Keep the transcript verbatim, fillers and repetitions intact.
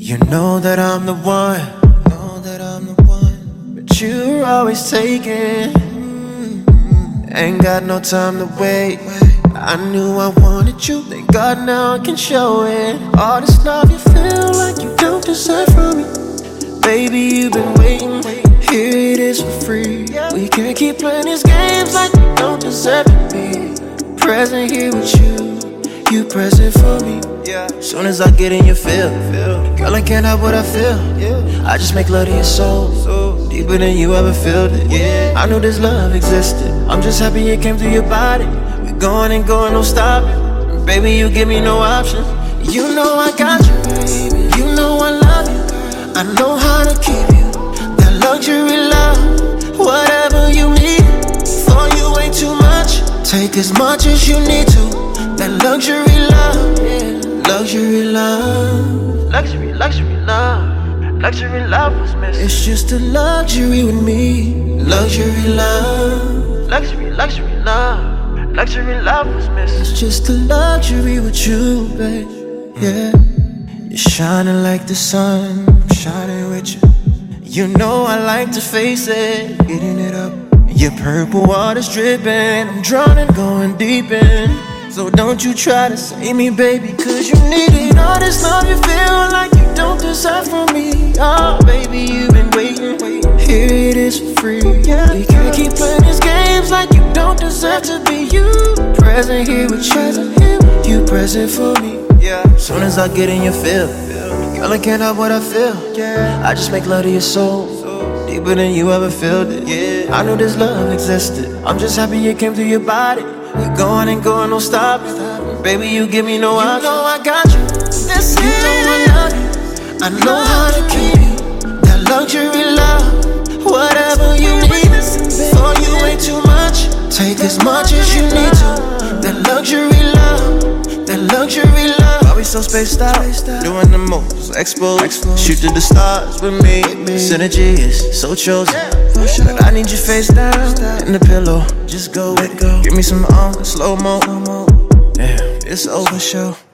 You know that I'm the one, know that I'm the one, but you're always taking. Ain't got no time to wait. I knew I wanted you, thank God now I can show it. All this love you feel like you don't deserve from me. Baby, you've been waiting, here it is for free. We can't keep playing these games like you don't deserve to be. Present here with you, you present for me. Soon as I get in your field, girl, I can't help what I feel. I just make love to your soul, deeper than you ever felt it. I knew this love existed, I'm just happy it came through your body. We going and going, no stopping. Baby, you give me no option. You know I got you, baby. You know I love you. I know how to keep you. That luxury love, whatever you need. For you ain't too much, take as much as you need to. That luxury love, yeah. Luxury love, luxury, luxury love, luxury love was missing. It's just a luxury with me. Luxury love, luxury, luxury love, luxury love was missing. It's just a luxury with you, babe. Yeah, you're shining like the sun, I'm shining with you. You know I like to face it, getting it up. Your purple water's dripping, I'm drowning, going deep in. So don't you try to save me, baby, cause you need it. All this love you feel like you don't deserve from me. Oh, baby, you've been waiting, here it is for free. We can't keep playing these games like you don't deserve to be. You present here with you, you present for me. Soon as I get in your field, girl, I can't help what I feel. I just make love to your soul, deeper than you ever felt it. I knew this love existed, I'm just happy it came through your body. We're going and going, no stopping. Baby, you give me no option. You know I got you, that's you know I love you. I know how to keep you. That luxury love, whatever you need. For you ain't too much, take as much as you need to. That luxury love, that luxury love. Why we so spaced out, doing the most, exposed. Shoot to the stars with me, synergy is so chosen. But I need you face down, in the pillow, just go. Give me some on, slow-mo, yeah, it's over, show.